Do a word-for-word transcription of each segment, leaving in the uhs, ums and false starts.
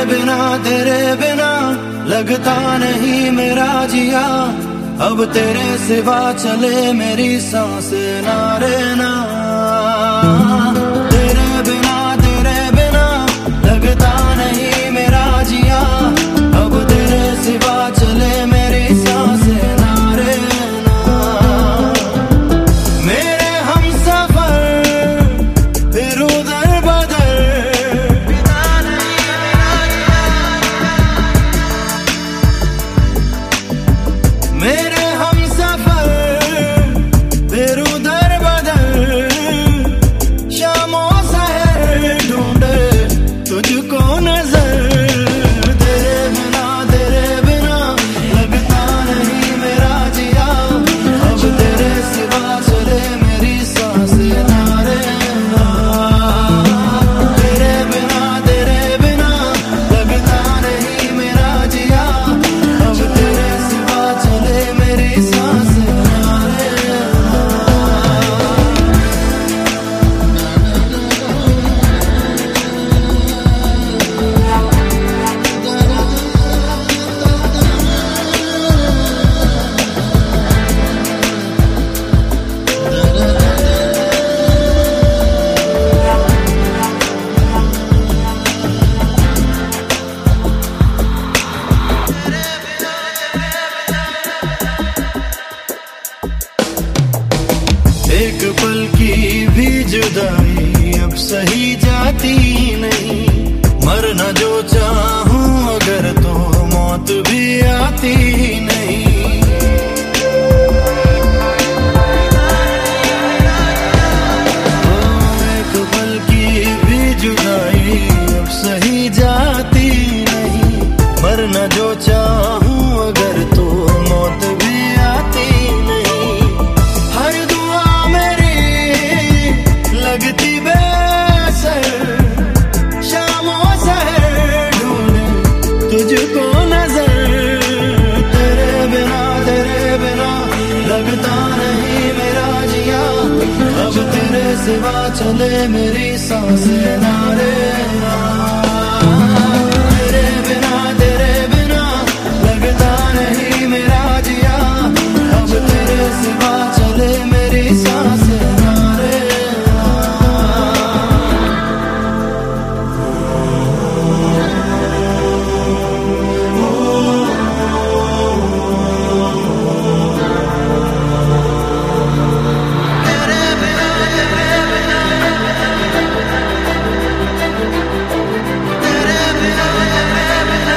बिना तेरे बिना लगता नहीं मेरा जिया, अब तेरे सिवा चले मेरी सांसें ना रे ना। तेरे बिना तेरे बिना लगता नहीं मेरा जिया, अब तेरे सिवा चले मेरी सांसें ना रे ना। मेरे हमसफर फिर उधर बदर, मेरे हमसफर फिर उधर बदर, शामों सहर ढूंढे तुझको नजर। तेरे बिना तेरे बिना लगता नहीं मेरा जिया, अब तेरे सिवा चले मेरी सांसें ना रे ना। तेरे बिना तेरे बिना लगता नहीं मेरा जिया, अब तेरे सिवा चले मेरी सांसें ना रे ना। एक पल की भी जुदाई अब सही जाती नहीं, मरना जो चाहूं अगर तो मौत भी आती नहीं। ओ, एक पल की भी जुदाई अब सही जाती नहीं, मरना जो चाहूं अगर तो मौत भी आती नहीं। हर दुआ मेरी लगती बेअसर, शामों सहर ढूंढे तुझको नजर। तेरे बिना तेरे बिना लगता नहीं मेरा जिया, अब तेरे सिवा चले मेरी सांसें ना रे ना। तेरे बिना तेरे बिना लगता नहीं मेरा जिया, अब तेरे सिवा चले मेरी सांसें ना रे ना। तेरे बिना तेरे बिना तेरे बिना तेरे बिना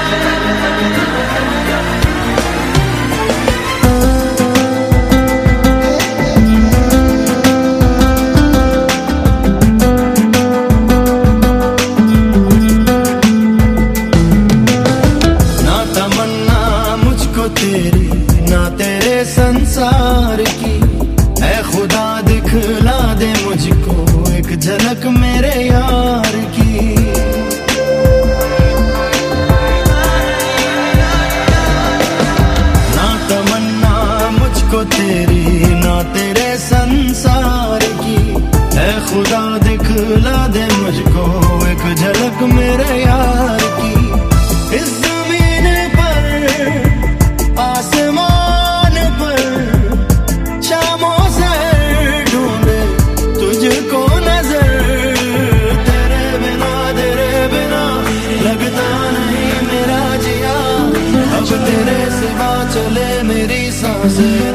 ना तमन्ना मुझको तेरी ना तेरे संसार की, ऐ खुदा दिखला दे मुझको एक झलक मेरे यार की। ना तमन्ना मुझको तेरी ना तेरे संसार की, ऐ खुदा दिखला दे मुझको एक झलक मेरे यार की। इस जमीन पर आसमान पर शामों सहर ढूंढे तुझको नजर। तेरे बिना तेरे बिना लगता नहीं मेरा जिया, अब तेरे सिवा चले मेरी सांसें